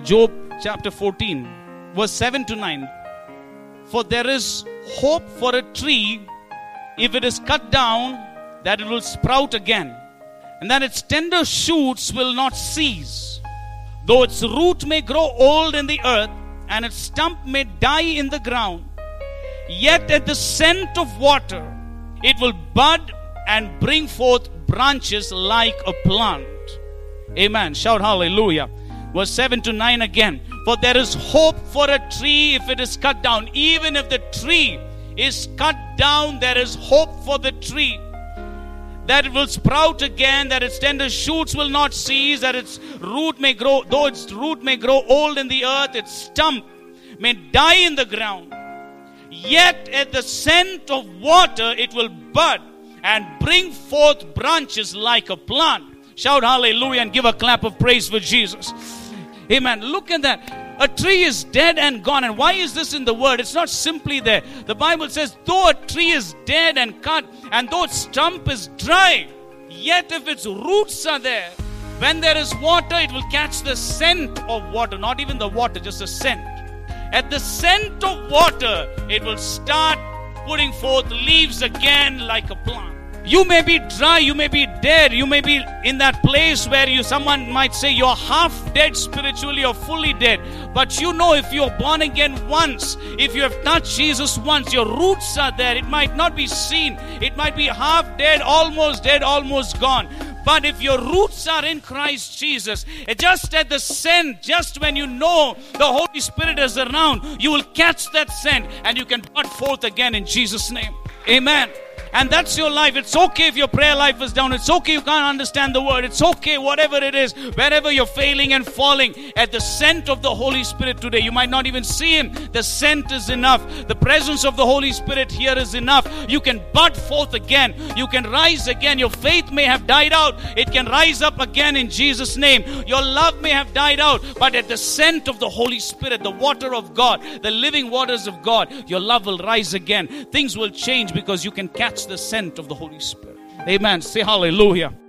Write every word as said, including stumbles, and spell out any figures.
Job chapter fourteen, verse seven to nine. For there is hope for a tree, if it is cut down, that it will sprout again, and that its tender shoots will not cease. Though its root may grow old in the earth, and its stump may die in the ground, yet at the scent of water it will bud and bring forth branches like a plant. Amen. Shout hallelujah. Verse seven to nine again. For there is hope for a tree if it is cut down. Even if the tree is cut down, there is hope for the tree, that it will sprout again, that its tender shoots will not cease, that its root may grow, though its root may grow old in the earth, its stump may die in the ground. Yet at the scent of water it will bud and bring forth branches like a plant. Shout hallelujah and give a clap of praise for Jesus. Amen. Look at that. A tree is dead and gone. And why is this in the word? It's not simply there. The Bible says, though a tree is dead and cut, and though its stump is dry, yet if its roots are there, when there is water, it will catch the scent of water. Not even the water, just the scent. At the scent of water, it will start putting forth leaves again like a plant. You may be dry, you may be dead, you may be in that place where you, someone might say you're half dead spiritually or fully dead. But you know, if you're born again once, if you have touched Jesus once, your roots are there. It might not be seen. It might be half dead, almost dead, almost gone. But if your roots are in Christ Jesus, just at the scent, just when you know the Holy Spirit is around, you will catch that scent and you can bud forth again in Jesus' name. Amen. And that's your life. It's okay if your prayer life is down. It's okay you can't understand the word. It's okay whatever it is, wherever you're failing and falling. At the scent of the Holy Spirit today, you might not even see Him. The scent is enough. The presence of the Holy Spirit here is enough. You can bud forth again. You can rise again. Your faith may have died out. It can rise up again in Jesus' name. Your love may have died out. But at the scent of the Holy Spirit, the water of God, the living waters of God, your love will rise again. Things will change because you can catch the scent of the Holy Spirit. Amen. Say hallelujah.